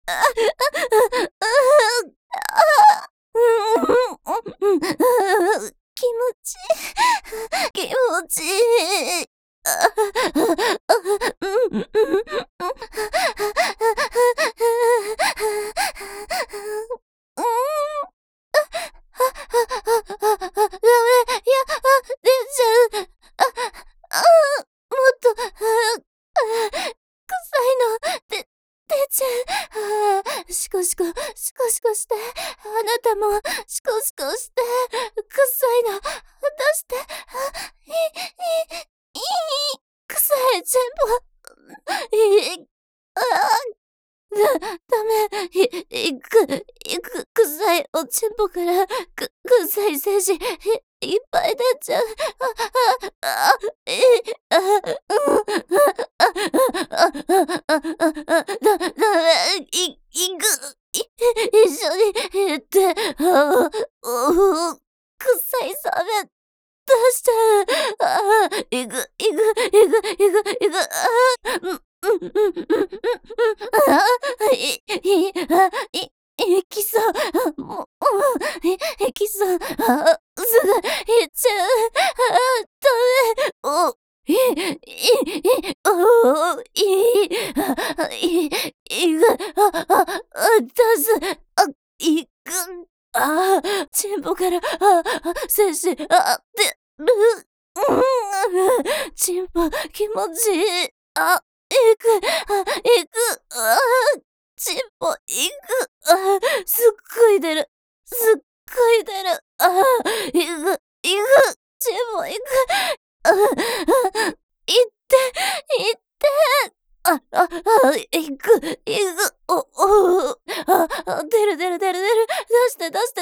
気持ちいい。気持ちいい。ダメ、出ちゃう。もっと、臭いの、出ちゃう。シコシコ、シコシコして。あなたも、シコシコして。臭いの、出して。臭い、全部。ダメ。臭いおちんぽから、臭い精子、いっぱい出ちゃう。ダメ、一緒に行って、臭いサメ出しちゃう。いきそう。もう、いきそう。すぐ、いっちゃう。ダメ。出す。チンポから、精子、出る。チンポ、気持ちいい。チンポ、すっごい出る。すっごい出る。チンポ、行って、行って。出る。出して。